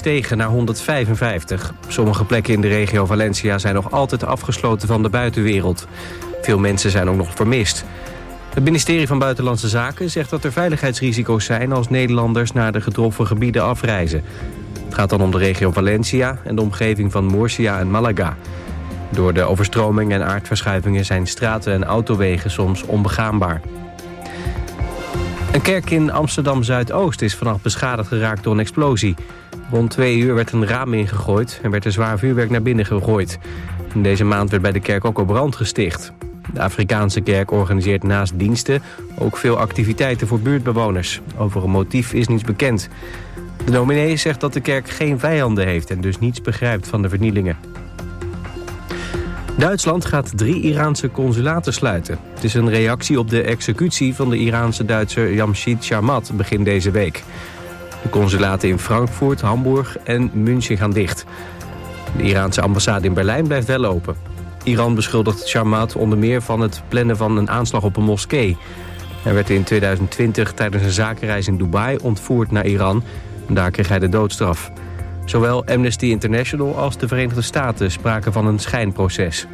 gestegen naar 155. Sommige plekken in de regio Valencia zijn nog altijd afgesloten van de buitenwereld. Veel mensen zijn ook nog vermist. Het ministerie van Buitenlandse Zaken zegt dat er veiligheidsrisico's zijn als Nederlanders naar de getroffen gebieden afreizen. Het gaat dan om de regio Valencia en de omgeving van Murcia en Malaga. Door de overstroming en aardverschuivingen zijn straten en autowegen soms onbegaanbaar. Een kerk in Amsterdam-Zuidoost is vannacht beschadigd geraakt door een explosie. Rond 2 uur werd een raam ingegooid en werd er zwaar vuurwerk naar binnen gegooid. In deze maand werd bij de kerk ook al brand gesticht. De Afrikaanse kerk organiseert naast diensten ook veel activiteiten voor buurtbewoners. Over een motief is niets bekend. De dominee zegt dat de kerk geen vijanden heeft en dus niets begrijpt van de vernielingen. Duitsland gaat 3 Iraanse consulaten sluiten. Het is een reactie op de executie van de Iraanse Duitser Jamshid Sharmat begin deze week. De consulaten in Frankfurt, Hamburg en München gaan dicht. De Iraanse ambassade in Berlijn blijft wel open. Iran beschuldigt Sharmat onder meer van het plannen van een aanslag op een moskee. Hij werd in 2020 tijdens een zakenreis in Dubai ontvoerd naar Iran. En daar kreeg hij de doodstraf. Zowel Amnesty International als de Verenigde Staten spraken van een schijnproces.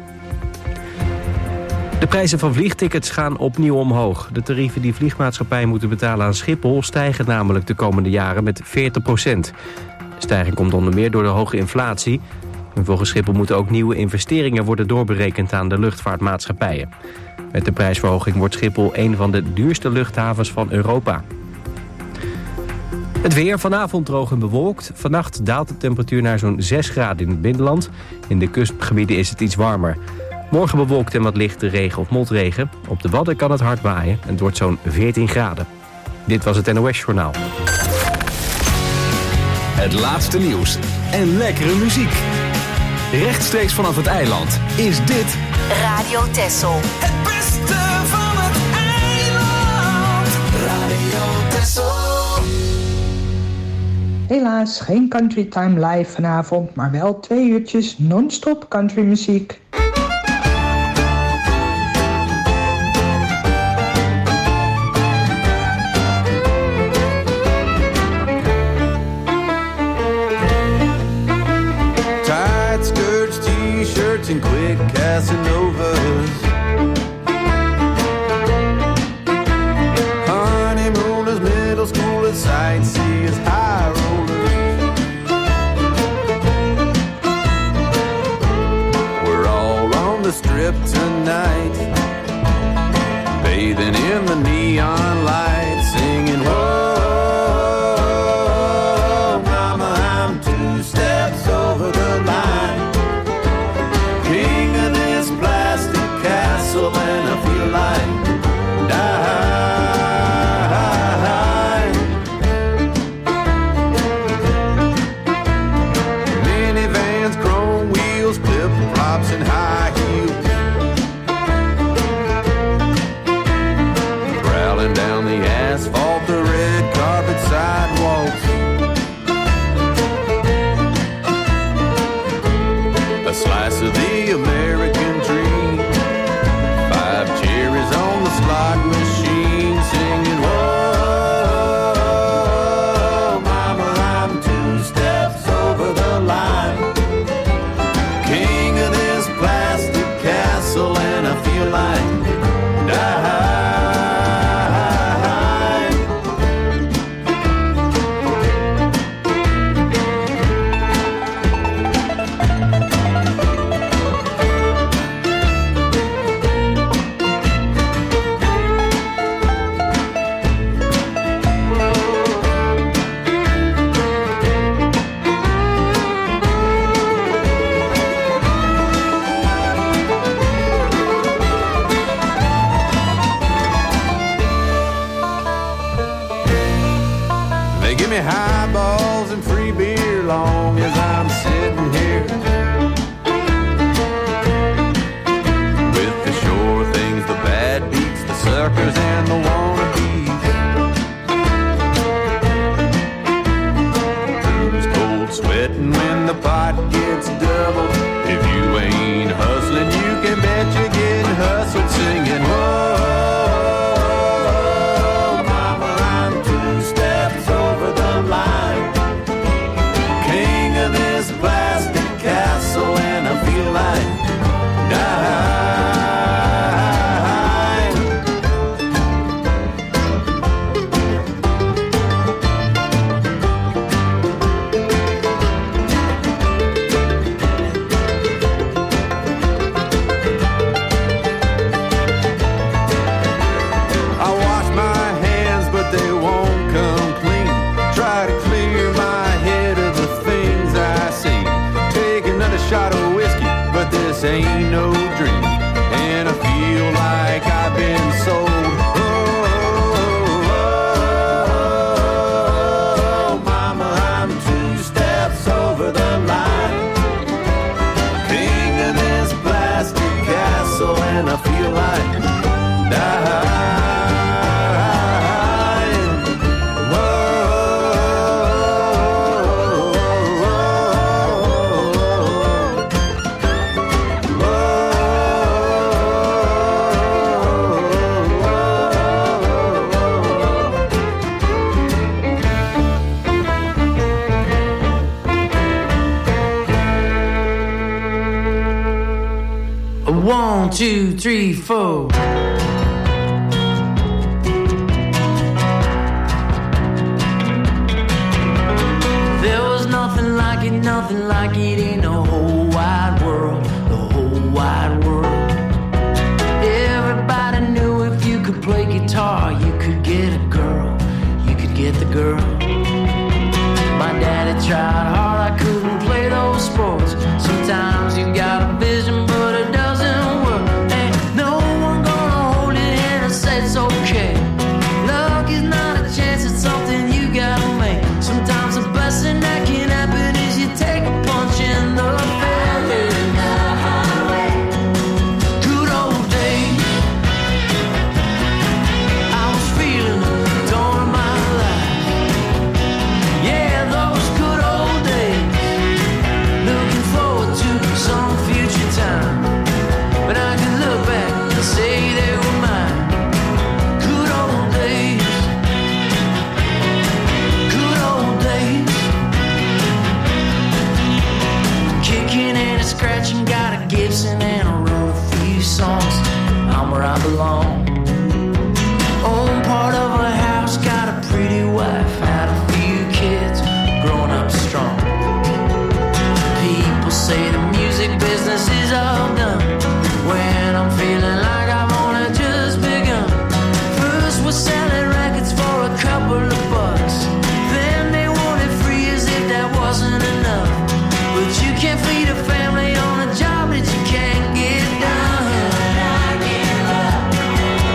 De prijzen van vliegtickets gaan opnieuw omhoog. De tarieven die vliegmaatschappijen moeten betalen aan Schiphol stijgen namelijk de komende jaren met 40%. De stijging komt onder meer door de hoge inflatie. En volgens Schiphol moeten ook nieuwe investeringen worden doorberekend aan de luchtvaartmaatschappijen. Met de prijsverhoging wordt Schiphol een van de duurste luchthavens van Europa. Het weer vanavond droog en bewolkt. Vannacht daalt de temperatuur naar zo'n 6 graden in het binnenland. In de kustgebieden is het iets warmer. Morgen bewolkt en wat lichte regen of motregen. Op de Wadden kan het hard waaien en het wordt zo'n 14 graden. Dit was het NOS Journaal. Het laatste nieuws en lekkere muziek. Rechtstreeks vanaf het eiland is dit Radio Texel. Het beste van het eiland. Radio Texel. Helaas geen Country Time live vanavond, maar wel 2 uurtjes non-stop countrymuziek. Tight skirts, t-shirts and quick Casanovas. Honeymooners, middle schoolers, sightseers, high rollers. We're all on the strip tonight, bathing in the neon light, singing, whoa, mama, I'm 2 steps over the line. King of this plastic castle and I feel like dying. Minivans, chrome wheels, flip-flops and high heels, prowling down the asphalt, the red carpet sidewalks. A slice of the American dream, 5 cherries on the slot machine, singing, whoa, mama, I'm 2 steps over the line. King of this plastic castle and I feel like dying. They give me highballs and free beer long as I'm sitting here with the sure things, the bad beats, the suckers and the wannabes. Who's cold sweating when the pot gets doubled? If you ain't hustling, you can bet you're getting hustled, singing, whoa, mama, I'm 2 steps over the line. King this ain't no dream, and I feel like I've been sold. Oh, mama, I'm 2 steps over the line, king of this plastic castle, and I feel like dying. One, two, three, four. There was nothing like it in the whole wide world, the whole wide world. Everybody knew if you could play guitar, you could get a girl, you could get the girl. My daddy tried hard, I couldn't play those sports. Sometimes you got a vision, but it doesn't work. Ain't no one gonna hold your hand and say it's okay. Luck is not a chance, it's something you gotta make. Sometimes the best thing that can happen is you take a punch in the face. Good old days, I was feeling the dawn of my life. Yeah, those good old days. Looking forward to some future time when I can look back and say they were mine. Good old days. Good old days. Kicking and a scratching, got a Gibson and I wrote a few songs. I'm where I belong. Own part of a house, got a pretty wife, had a few kids, grown up strong. People say the music business is all done, when I'm feeling like I've only just begun. First we're selling records for a couple of bucks, then they wanted free as if that wasn't enough. But you can't feed a family on a job that you can't get done.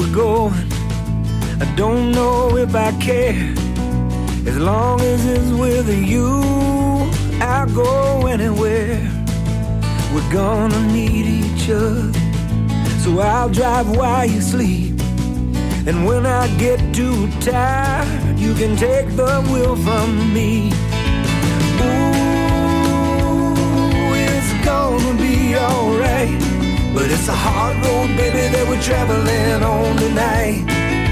we're going. I don't know if I care. As long as it's with you, I'll go anywhere. We're gonna need each other, so I'll drive while you sleep. And when I get too tired, you can take the wheel from me. Ooh, it's gonna be alright, but it's a hard road, baby, that we're traveling on tonight.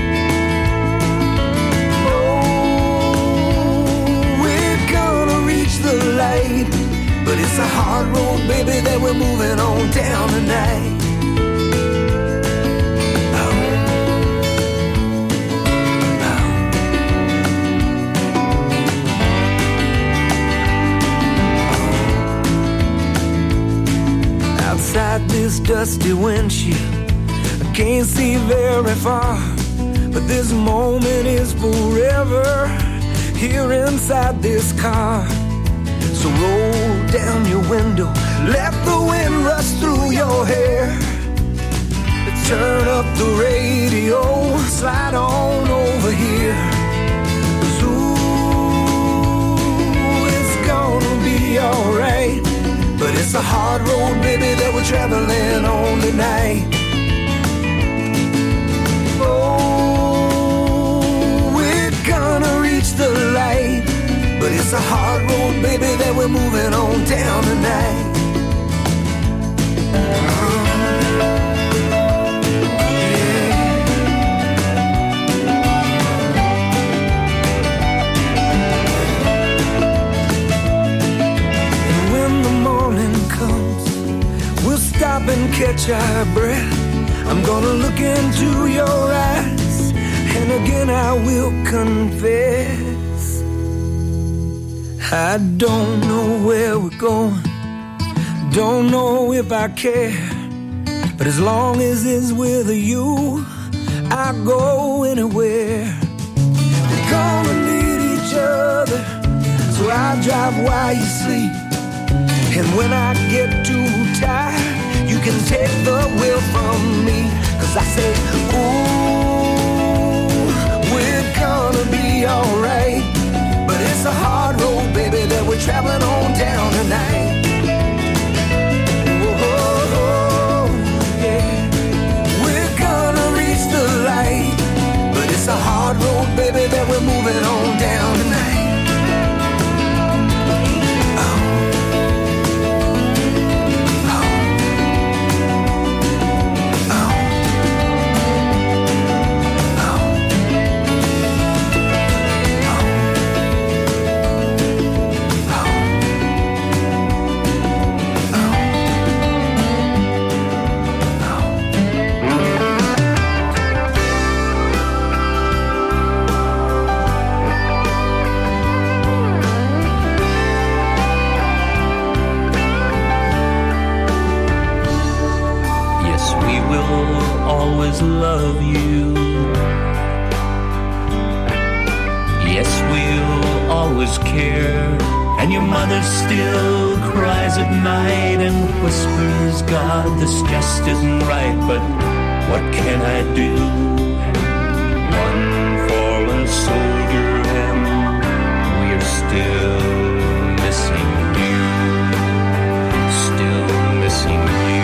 The light, but it's a hard road, baby, that we're moving on down tonight. Outside this dusty windshield, I can't see very far, but this moment is forever here inside this car. So roll down your window, let the wind rush through your hair. Turn up the radio, slide on over here. 'Cause ooh, it's gonna be alright, but it's a hard road, baby, that we're traveling on tonight. Oh, we're gonna reach the light, but it's a hard road, baby, that we're moving on down tonight. And when the morning comes, we'll stop and catch our breath. I'm gonna look into your eyes, and again I will confess, I don't know where we're going, don't know if I care, but as long as it's with you, I'll go anywhere. We're gonna need each other, so I'll drive while you sleep. And when I get too tired, you can take the wheel from me. 'Cause I say, ooh, we're gonna be alright, but it's a hard road, baby, that we're traveling on down tonight. Oh, yeah. We're gonna reach the light, but it's a hard road, baby, that we're moving on down tonight. Love you. Yes, we'll always care. And your mother still cries at night and whispers, God, this just isn't right, but what can I do? One fallen soldier and we're still missing you. Still missing you.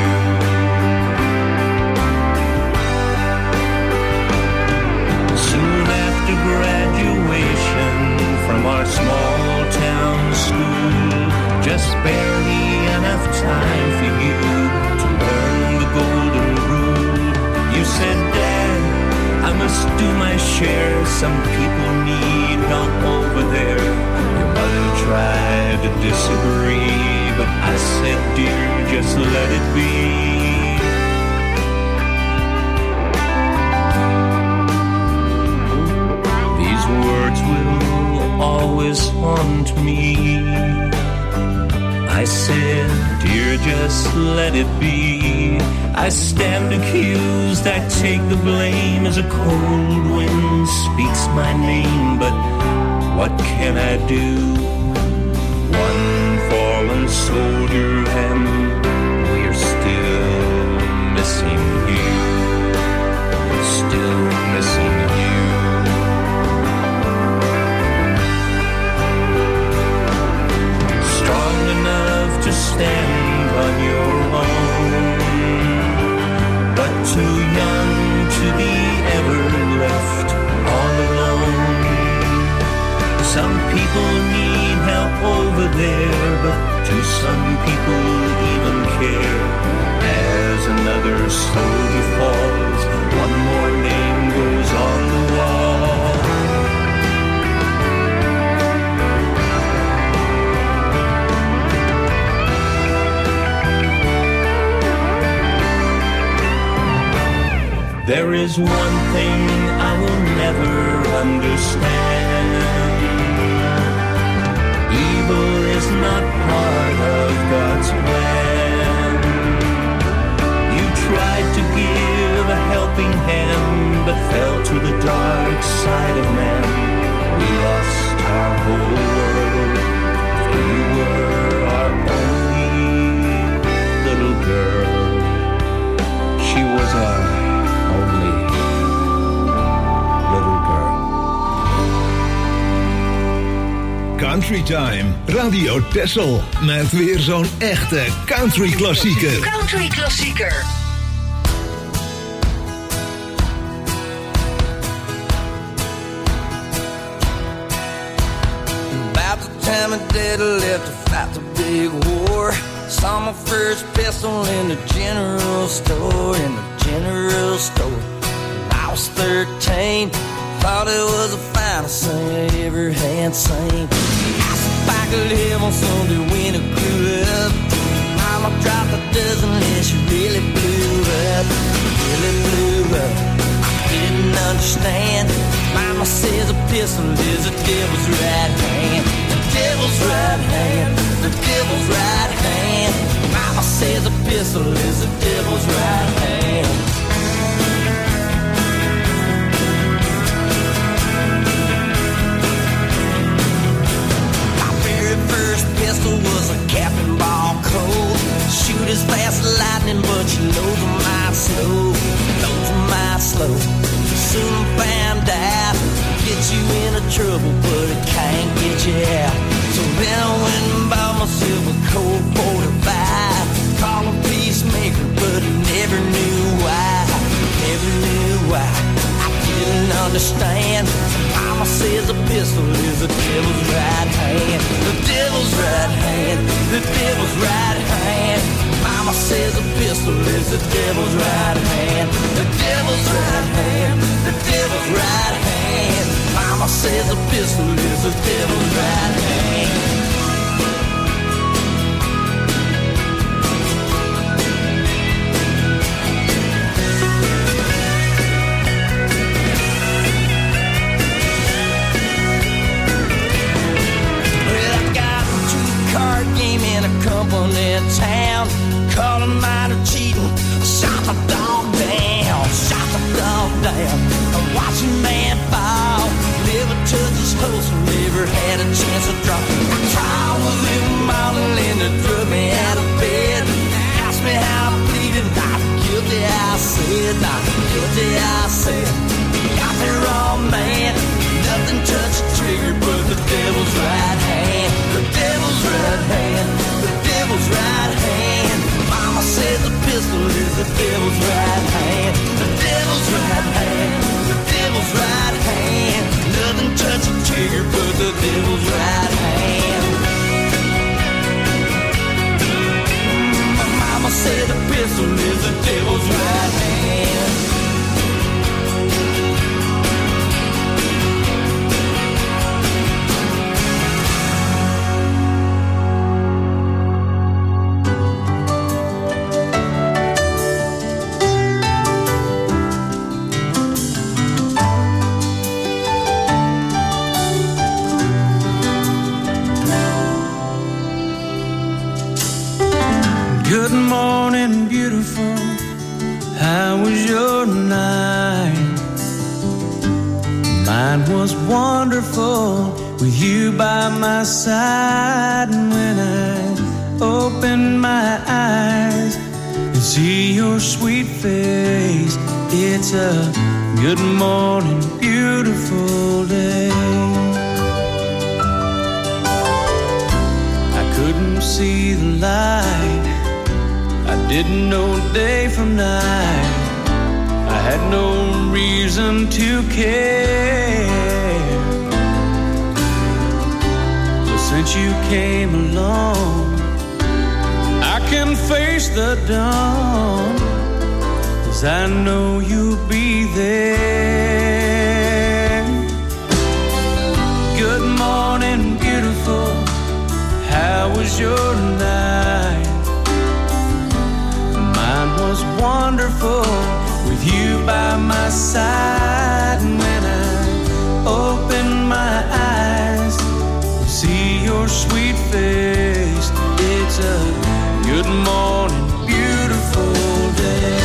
Graduation from our small town school, just barely enough time for you to learn the golden rule. You said, Dad, I must do my share. Some people need help over there. Your mother tried to disagree, but I said, dear, just let it be. Words will always haunt me. I said, dear, just let it be. I stand accused, I take the blame as a cold wind speaks my name. But what can I do? One fallen soldier and we're still missing you. Still over there, but do some people even care? As another slowly falls, one more name goes on the wall. There is one thing I will never understand. Evil is not part of God's plan. You tried to give a helping hand, but fell to the dark side of man. We lost our whole world. You were our only little girl. She was our only little girl. Country Time, Radio Texel. Met weer zo'n echte country klassieker. Country klassieker. About the time my daddy left to fight the big war, saw my first pistol in the general store. I was 13, thought it was the finest thing I ever had seen. I said I could live on Sunday when I grew up. Mama dropped a dozen and she really blew up. I didn't understand. Mama says a pistol is the devil's right hand. The devil's right hand. The devil's right hand. Mama says a pistol is the devil's right hand. My very first pistol was a Captain Ball Colt. Shoot as fast as lightning, but she loads a mile slow. Soon found out, get you into trouble, but it can't get you out. So then I went and bought myself a Colt 45. Call him peacemaker, but he never knew why. I didn't understand. Mama says a pistol is the devil's right hand. The devil's right hand. The devil's right hand. Mama says a pistol is the devil's right hand. The devil's right hand. The devil's right hand. Mama says a pistol is the devil's right hand. In town, called him out of cheating, shot the dog down. I watched a man fall, never touched his horse, never had a chance to drop. I tried with him all and then they drug me out of bed. Asked me how I pleaded, not guilty I said. Got me wrong, man, nothing touched the trigger but the devil's right hand. The devil's right hand. Devil's right hand. Mama says the pistol is the devil's right hand. The devil's right hand. The devil's right hand. Nothing touches the trigger but the devil's right hand. My mama said the pistol is the devil's right hand. Good morning, beautiful. How was your night? Mine was wonderful with you by my side. And when I open my eyes and see your sweet face, it's a good morning, beautiful day. I couldn't see the light, I didn't know day from night. I had no reason to care. So since you came along. I can face the dawn, 'cause I know you'll be there. Good morning, beautiful. How was your night? Mine was wonderful with you by my side. And when I open my eyes, see your sweet face, it's a good morning, beautiful day.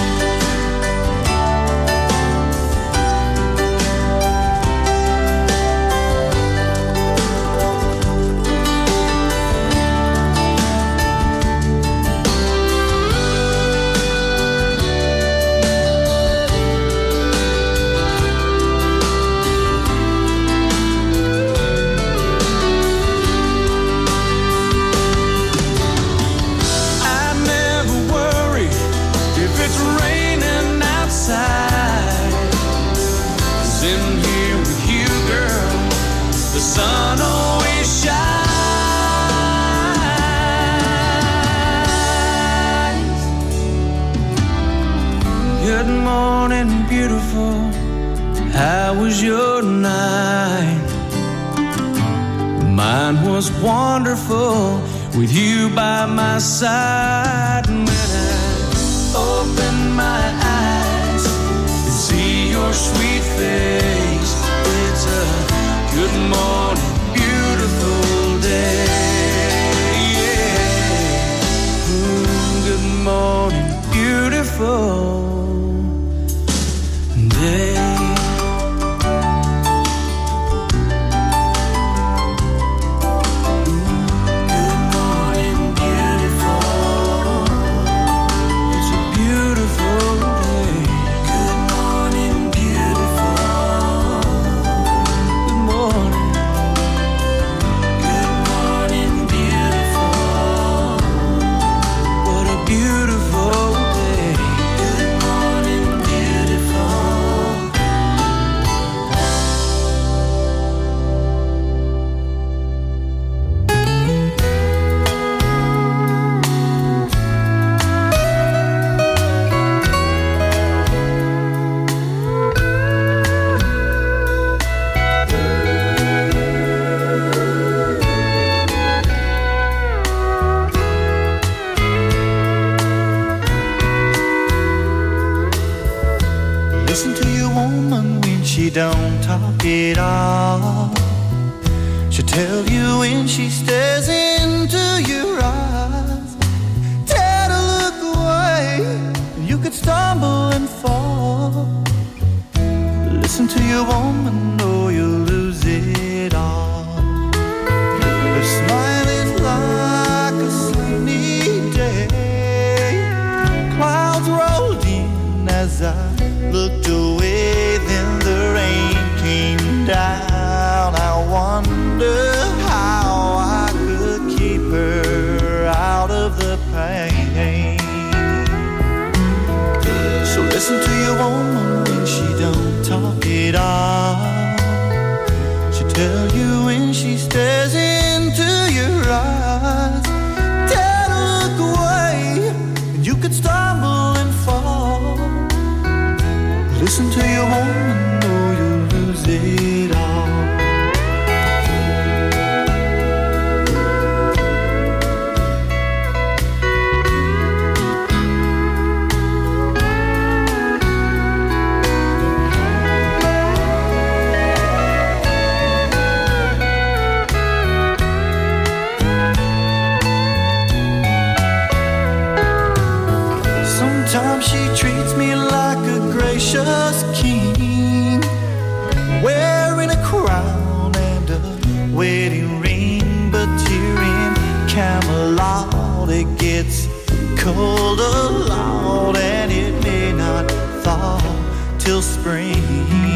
Sun always shines. Good morning, beautiful. How was your night? Mine was wonderful with you by my side. And when I open my eyes and see your sweet face, it's a good morning, beautiful day. Yeah. Good morning, beautiful day. Don't talk at all. She'll tell you when she stares into your eyes. Tell her look away, you could stumble and fall. Listen to your woman or you'll lose it all. Her smile is like a sunny day. Clouds rolled in as I looked away, then the rain came down. I wonder how I could keep her out of the pain. So listen to your woman when she don't talk at all. She'll tell you when she stares into your eyes. Tell her look away, and you could stumble and fall. Listen to your woman or you'll lose it all. Sometimes she treats me like a gracious king, wearing a crown and a wedding ring. But here in Camelot it gets cold a lot, and it may not thaw till spring.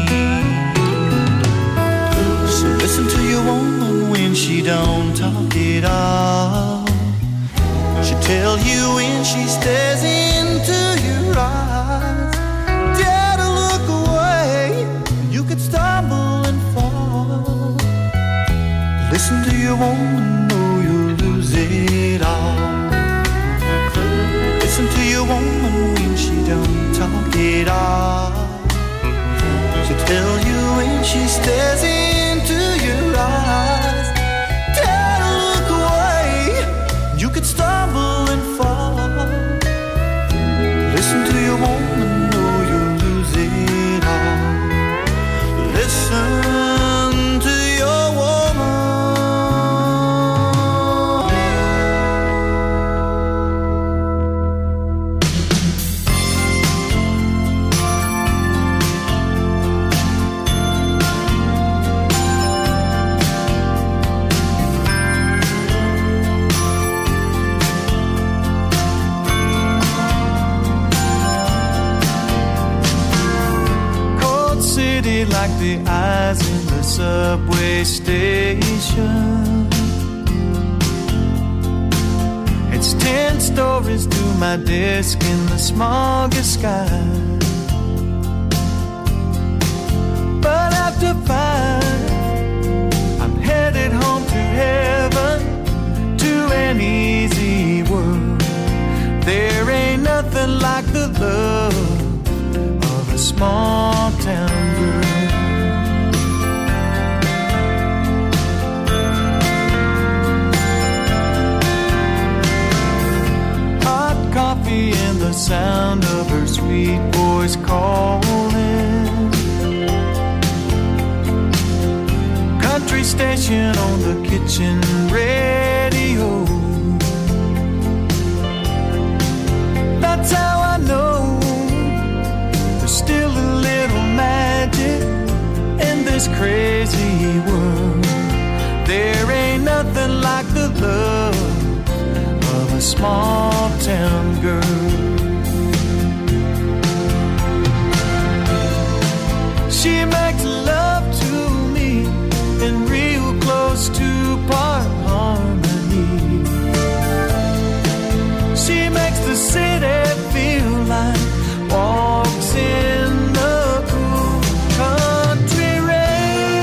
So listen to your woman when she don't talk at all. She'll tell you when she stares into your eyes. Dare to look away, you could stumble and fall. Listen to your your woman or you'll lose it all. Listen to your woman when she don't talk it all. She'll tell you when she stares into your eyes. Tell her look away, you could stumble and fall. Listen to your woman or you'll lose it all. Listen to your woman. Like the eyes in the subway station. It's 10 stories to my desk in the smoggy sky. But after 5, I'm headed home to heaven, to an easy world. There ain't nothing like the love of a small town girl. Coffee and the sound of her sweet voice calling. Country station on the kitchen radio. That's how I know there's still a little magic in this crazy world. There ain't nothing like the love of a small town girl. She makes love to me in real close to part harmony. She makes the city feel like walks in the cool country rain.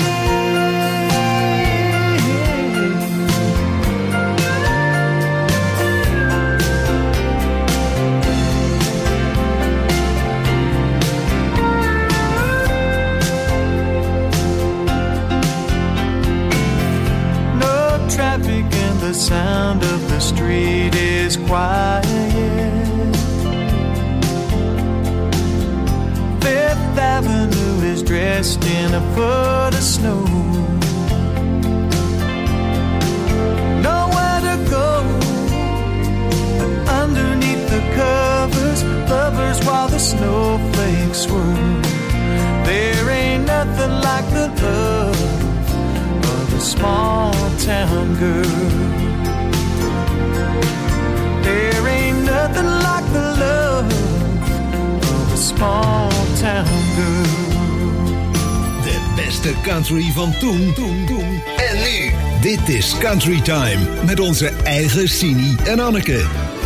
Traffic and the sound of the street is quiet. Fifth Avenue is dressed in a foot of snow. Nowhere to go underneath the covers, lovers while the snowflakes swirl. There ain't nothing like the love of a small town girl. There ain't nothing like the love of a small town girl. De beste country van toen en nu. Dit is Country Time met onze eigen Sini en Anneke.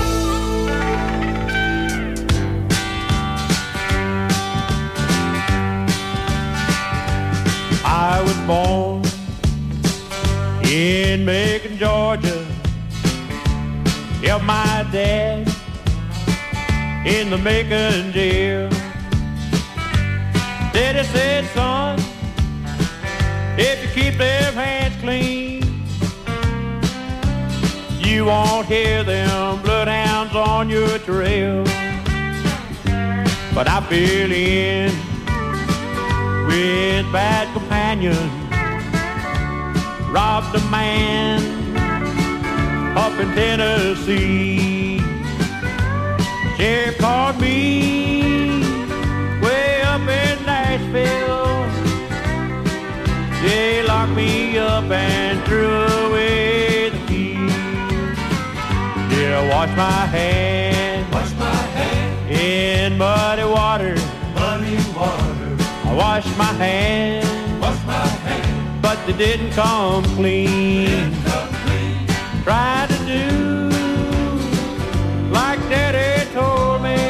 I was born in Macon, Georgia. Helped my dad in the Macon jail. Daddy said, son, if you keep them hands clean, you won't hear them bloodhounds on your trail. But I fell in with bad companions, robbed a man up in Tennessee. Sheriff called me way up in Nashville. They locked me up and threw away the keys. Yeah, wash my hands in muddy water. I washed my hands, but they didn't come clean. Tried to do like Daddy told me,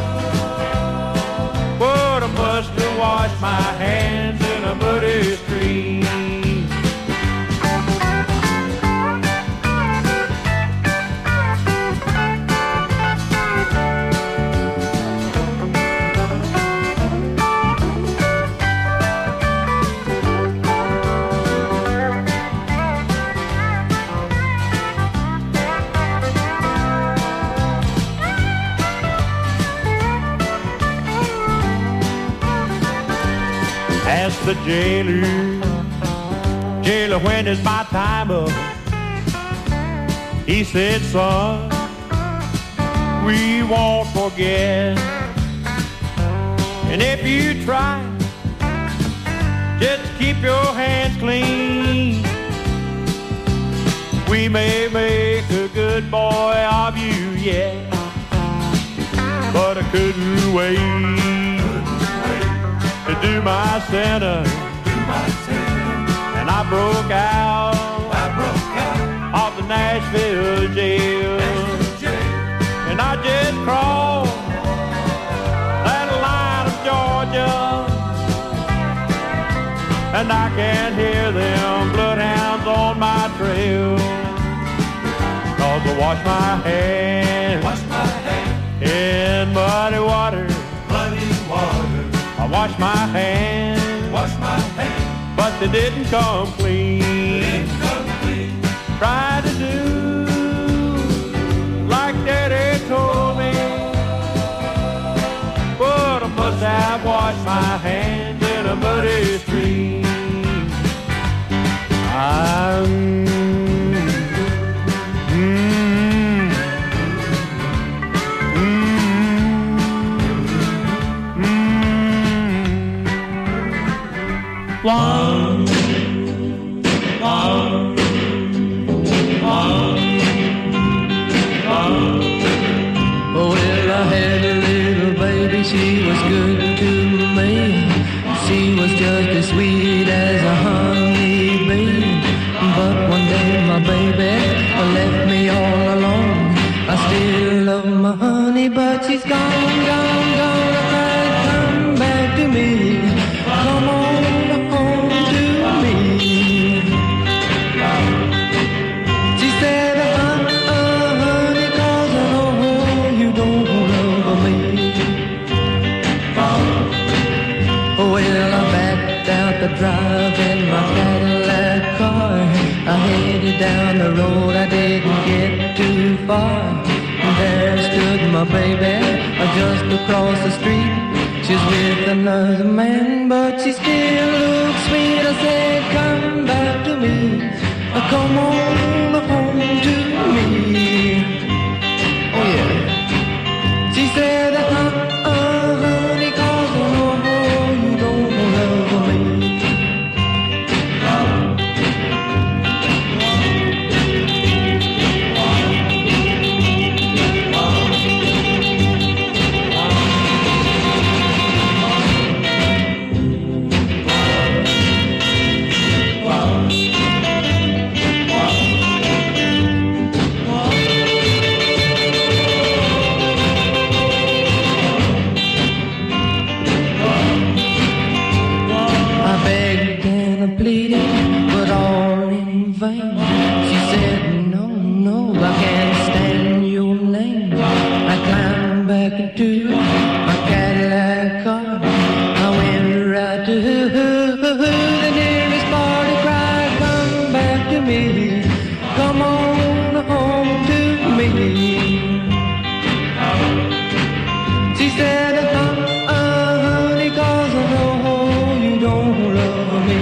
but I must have washed my hands in a muddy stream. asked the jailer, when is my time up? He said, son, we won't forget. And if you try, just keep your hands clean. We may make a good boy of you yet. But I couldn't wait to do my sentence. And I broke out of the Nashville jail. And I just crossed that line of Georgia. And I can hear them bloodhounds on my trail. 'Cause I wash my hands in muddy water. I wash my hands, but they didn't come clean. Tried to do like Daddy told me, but I must have washed my hands in a muddy stream. Well, I had a little baby, she was good to me. She was just as sweet as a honeybee. But one day my baby left me all alone. I still love my honey, but she's gone, gone, gone. I cried, come back to me. Come on home to me. She said, honey, 'cause I know you don't love me. Well, I backed out the drive in my Cadillac car. I headed down the road, I didn't get too far. There stood my baby, just across the street. She's with another man, but she still looks sweet. I said, come back to me, come on home to me. Oh yeah. She said, honey, 'cause I know you don't love me. She said, no, I can't stand your name. I climbed back into my Cadillac car. I went right to the nearest party, cried, come back to me. Come on home to me. She said, honey, 'cause I know you don't love me.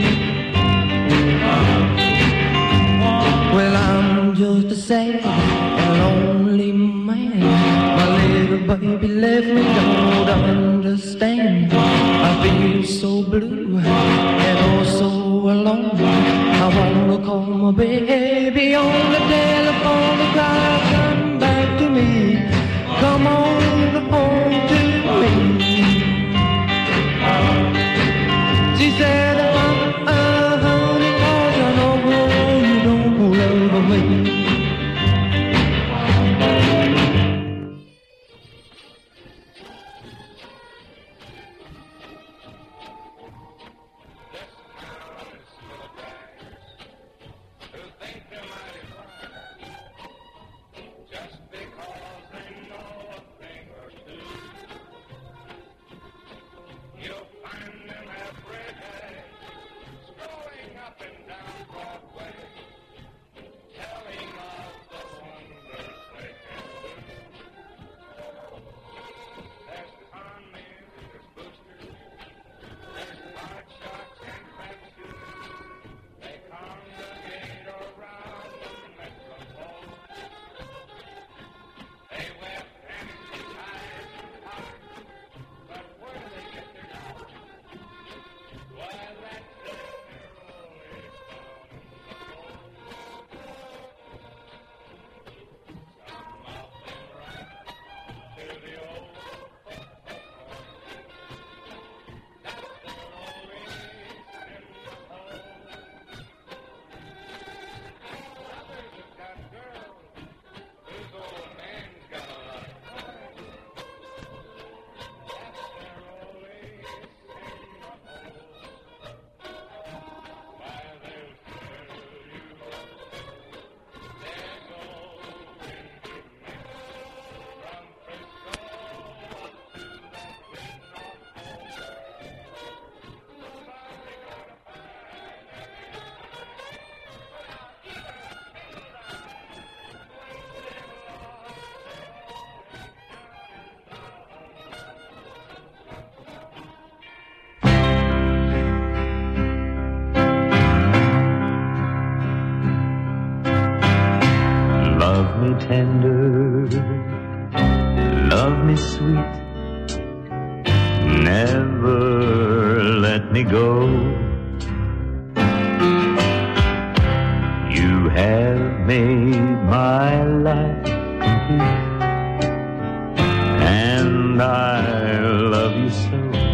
Well, I'm just a sad and lonely man. My little baby left me, don't understand. I feel so blue and oh so alone. I wanna call my baby on the telephone to cry, come back to me. Come on home to me. She said, honey, 'cause I know you don't love me. Telling me tender, love me sweet, never let me go. You have made my life complete, and I love you so.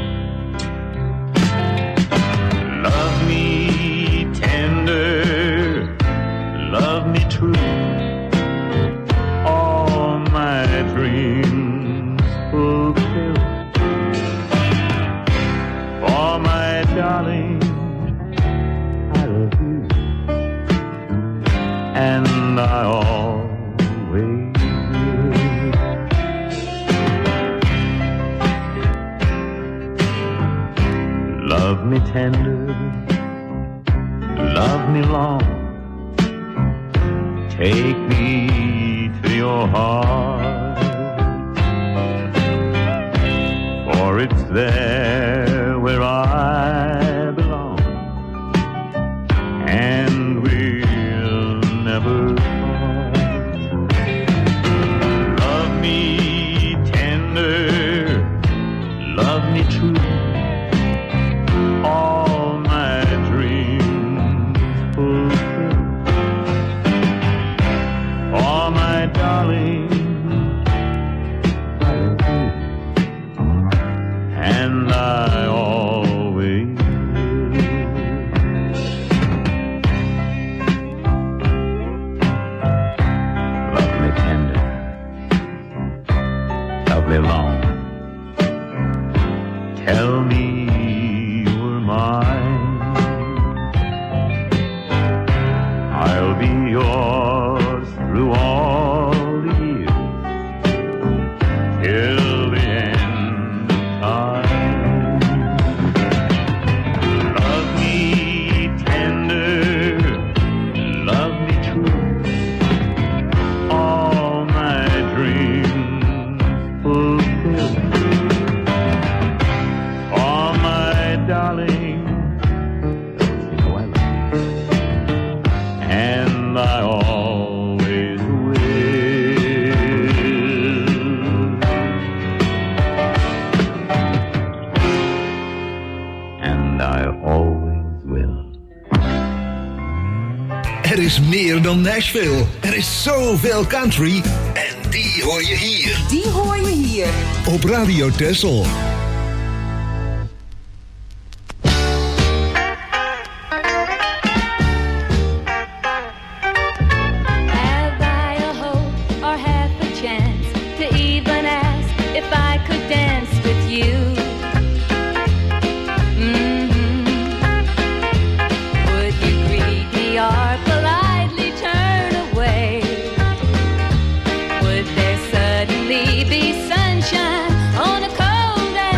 Love me tender, love me true, all my dreams fulfill. For my darling, I love you, and I always will. Love me tender, love me long, take me to your heart, for it's there where I belong, and we'll never part. Love me tender, love me true, all my dreams fulfill. For my darling, I love you, and I always will. Love me tender, love me long, tell me you're mine, I'll be yours through all the years, till the end of time. Love me tender, love me true, all my dreams fulfill. For my darling, you know I love you, and I always will. And I always will. Er is meer dan Nashville. Er is zoveel country. En die hoor je hier. Die hoor je hier. Op Radio Texel. Have I a hope or half a chance to even ask if I could dance with you? Would you greet me or politely turn away? Would there suddenly be sunshine on a cold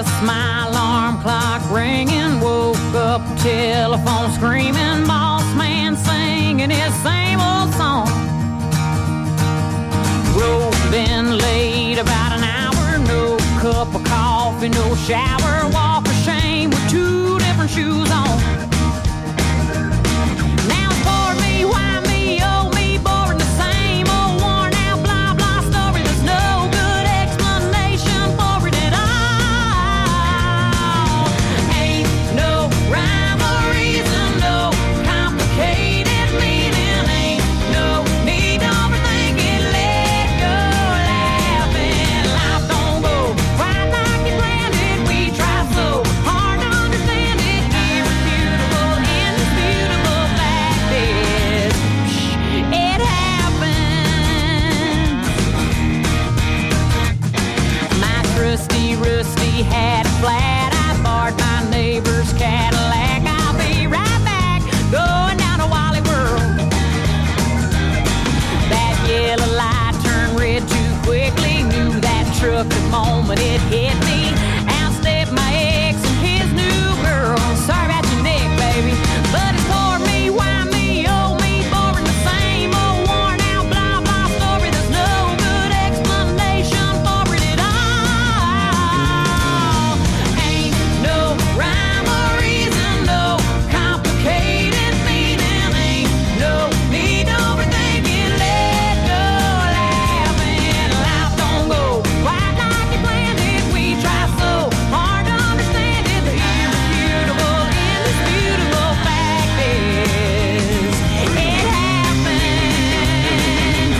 just my alarm clock ringing. Woke up, telephone screaming, boss man singing his same old song. Road been late about an hour, no cup of coffee, no shower, walk of shame with two different shoes on. Now for me, why me, oh me, boring the same old worn out blah blah story. There's no good explanation for it at all. Ain't no rhyme or reason, no complicated meaning, ain't no need to overthink it. Let go, laughing. Life don't go quite like you planned it. We try so hard to understand it. Irrefutable, indisputable fact is, it happens. My trusty rusty had a flat. I borrowed my neighbor's Cadillac. I'll be right back, going down to Wally World. That yellow light turned red too quickly. Knew that truck the moment it hit me. Out stepped my ex and his new girl. Sorry about your neck, baby, but it's for me, why me, oh me, boring the same old worn out blah blah story. There's no good explanation for it at all. Ain't no rhyme or reason, no complicated meaning, ain't no need to overthink it. Let go, laughing. Life don't go quite like you planned it. We try so hard to understand it. The irrefutable, indisputable fact is, it happens.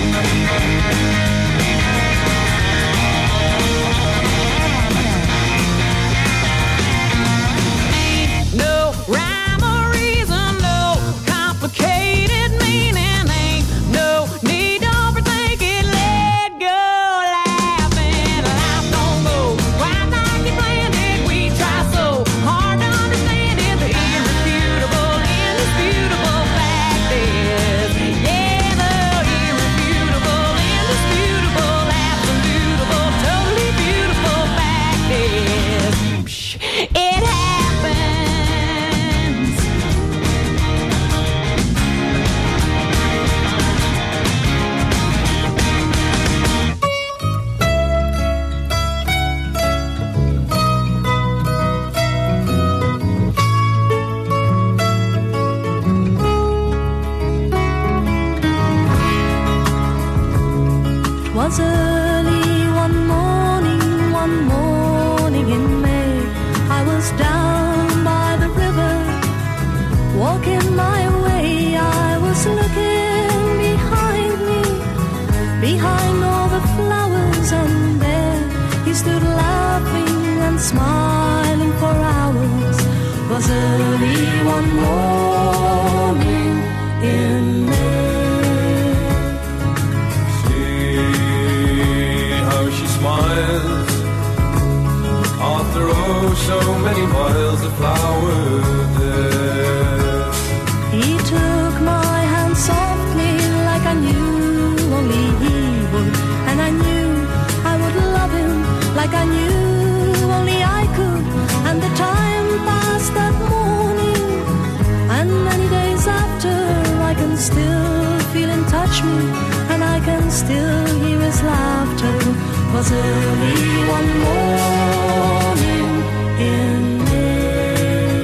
Ain't no rhyme or reason, no complicated meaning, ain't no need to overthink it. Let go, laughing. Life don't go quite like you planned it. We try so hard to understand it. The irrefutable, indisputable fact is, yeah, the irrefutable, indisputable, absolutable, totally beautiful fact is, it happens. Was early one morning in May. I was down by the river, walking my way. I was looking behind me, behind all the flowers, and there he stood laughing and smiling for hours. Was early one morning in May. How she smiles after oh so many miles of flower there. He took my hand softly like I knew only he would, and I knew I would love him like I knew only I could. And the time passed that morning, and many days after I can still feel him touch me, and I can still hear his laughter. Was early one morning in May.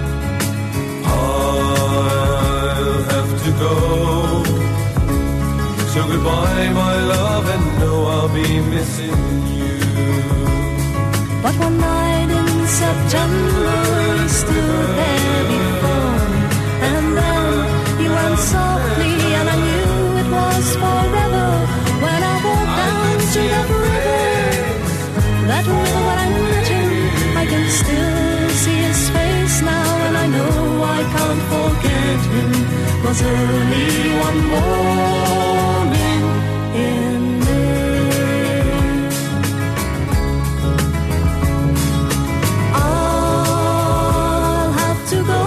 I'll have to go, so goodbye my love, and know I'll be missing you. But one night in September he stood there before me, and then he ran softly, and I knew it was forever. When I walked down to that river, when I met him, I can still see his face now, and I know I can't forget him. Was early one morning in May. I'll have to go,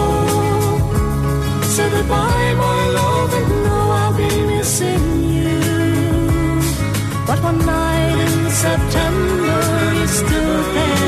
so goodbye my love, and know I'll be missing you. But one night in September he stood there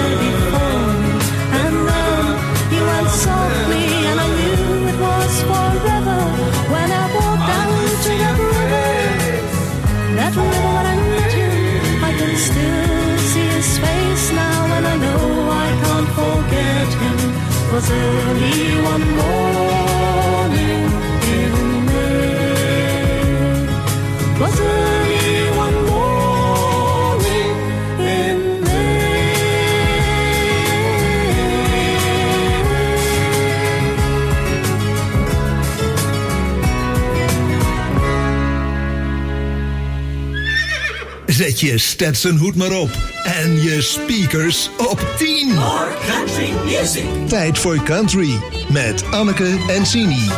'twas early one morning in May. 'Twas early one morning in Zet je Stetson-hoed maar op en je speakers op 10. More country music. Tijd voor country met Anneke en Sini.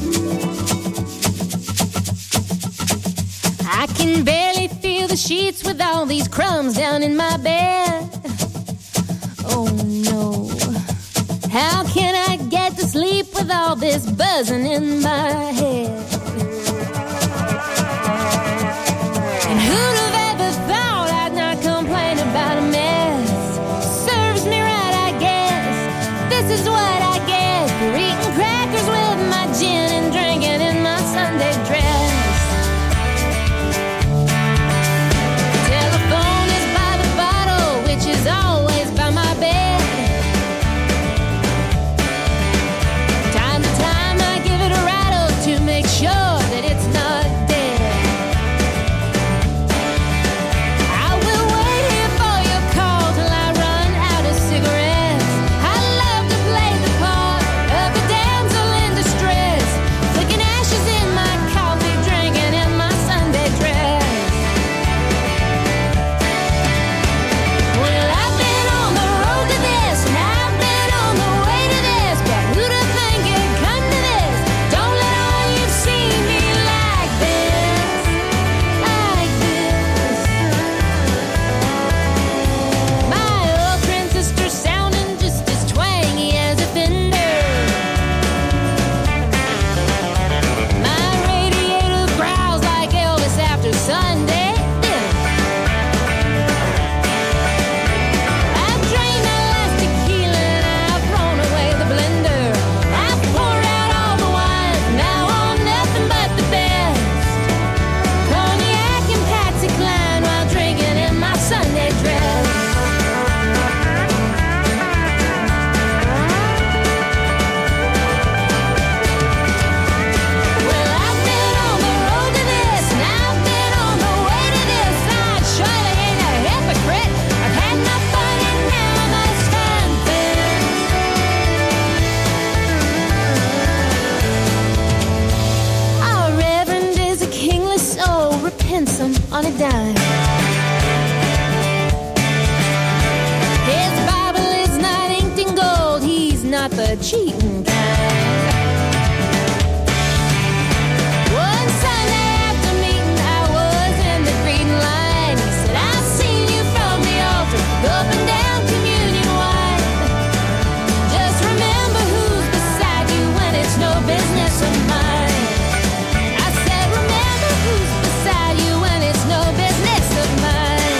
I can barely feel the sheets with all these crumbs down in my bed. Oh no. How can I get to sleep with all this buzzing in my head? And who'd have ever thought I'd not complain about a mess? Serves me right, I guess. This is what I get for eating crackers with my gin and drinking in my Sunday dress. Telephone is by the bottle, which is always by my bed. Time to time I give it a rattle to make sure that it's not dead. I will wait here for your call till I run out of cigarettes. I love to play the part of a damsel in distress, flicking ashes in my coffee, drinking in my Sunday dress. Well, I've been on the road to this, and I've been on the way to this, but who'd have think it'd come to this? Don't let all you've seen be like this, like this. My old transistor sounding just as twangy as a Fender. My radiator growls like Elvis after Sunday dinner. I've drained my last tequila and I've thrown away the blender. I've poured out all the wine, now on nothing but the best. Cognac and Patsy Cline while drinking in my Sunday dress. Well, I've been on the road to this, and I've been on the way to this. I surely ain't a hypocrite. I've had my fun and now I must confess. Our Reverend is a kingless soul, repents him on a dime. His Bible is not inked in gold, he's not the cheating kind. One Sunday after meeting, I was in the greeting line. He said, I've seen you from the altar, go up and down communion wide. Just remember who's beside you when it's no business of mine. I said, remember who's beside you when it's no business of mine.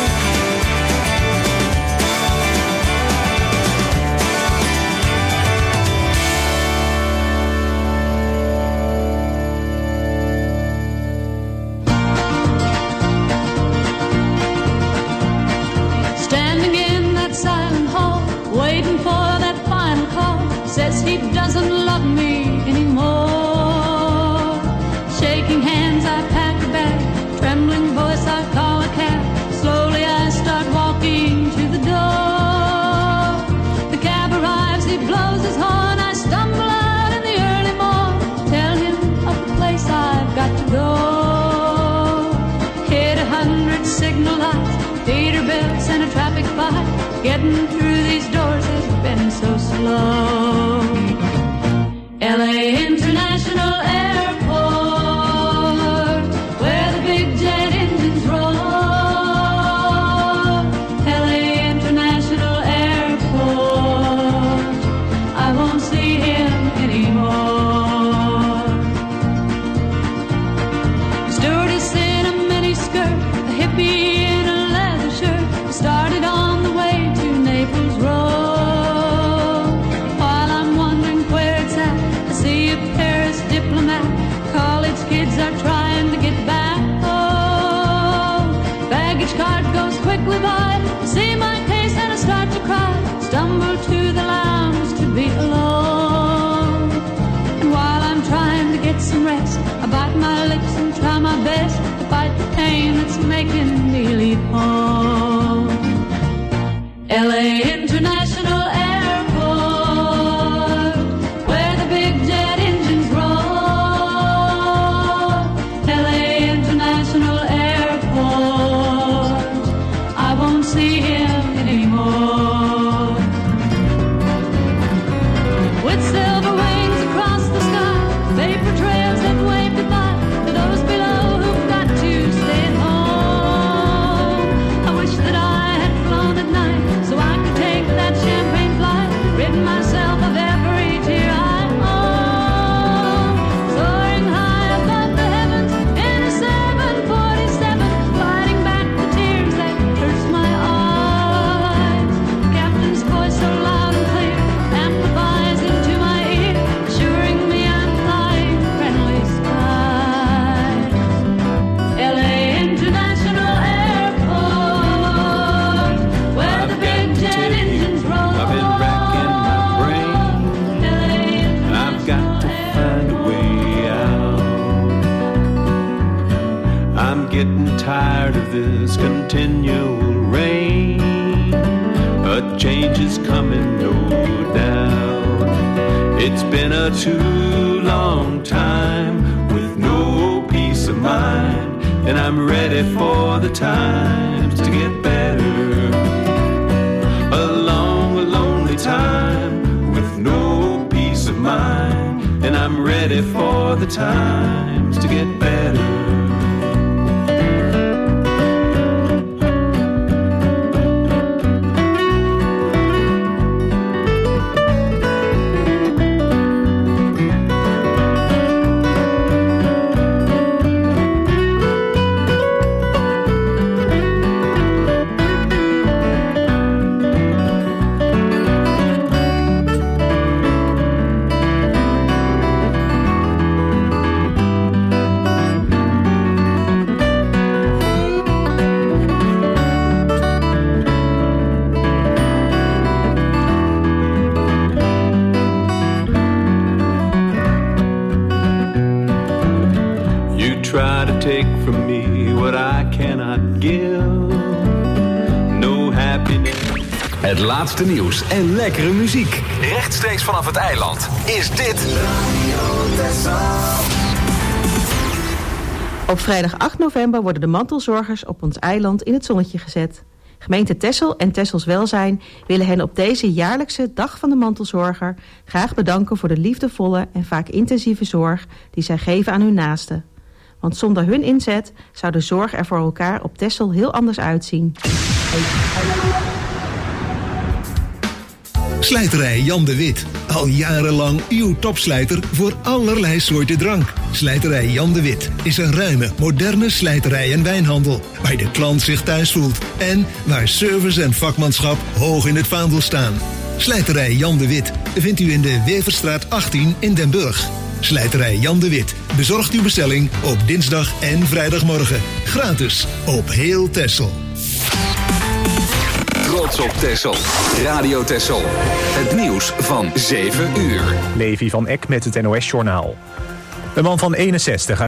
Standing in that silent hall, waiting for that final call, says he doesn't love me anymore. Shaking hands, I pack a bag, trembling voice, I call a cab. Slowly I start walking to the door. The cab arrives, he blows his horn, I stumble out in the early morn. Tell him of the place I've got to go. Hit 100 signal lights, Peterbilt's and a traffic fight. Getting through these doors has been so slow. LA International Airport, where the big jet engines roar. LA International Airport, I won't see him anymore. Stewardess in a miniskirt, a hippie in a leather shirt, started on the way to Naples Road. rest. I bite my lips and try my best to fight the pain that's making me leave home. LA International Airport, where the big jet engines roar. LA International Airport, I won't see him anymore. With silver wings across the sky, vapor trails that wave goodbye to those below who've got to stay at home. I wish that I had flown at night so I could take that champagne flight, rid myself of every tear I own. Soaring high above the heavens in a 747, fighting back the tears that hurts my eyes. The captain's voice so loud and clear amplifies into my ear, assuring me I'm flying friendly skies. LA International Airport, where the big jet engines roll. I've been racking my brain, and I've got to find a way out. I'm getting tired of this continual rain. A change is coming, no doubt. It's been a too long time with no peace of mind, and I'm ready for the times to get better. A long, lonely time with no peace of mind, and I'm ready for the times to get better. You try to take from me what I cannot give. No happiness. Het laatste nieuws en lekkere muziek. Rechtstreeks vanaf het eiland is dit Op vrijdag 8 november worden de mantelzorgers op ons eiland in het zonnetje gezet. Gemeente Texel en Texels Welzijn willen hen op deze jaarlijkse Dag van de Mantelzorger graag bedanken voor de liefdevolle en vaak intensieve zorg die zij geven aan hun naasten. Want zonder hun inzet zou de zorg er voor elkaar op Texel heel anders uitzien. Slijterij Jan de Wit. Al jarenlang uw topslijter voor allerlei soorten drank. Slijterij Jan de Wit is een ruime, moderne slijterij en wijnhandel, waar de klant zich thuis voelt en waar service en vakmanschap hoog in het vaandel staan. Slijterij Jan de Wit vindt u in de Weverstraat 18 in Den Burg. Slijterij Jan de Wit bezorgt uw bestelling op dinsdag en vrijdagmorgen. Gratis op heel Texel. Trots op Texel. Radio Texel. Het nieuws van 7 uur. Levi van Eck met het NOS-journaal. De man van 61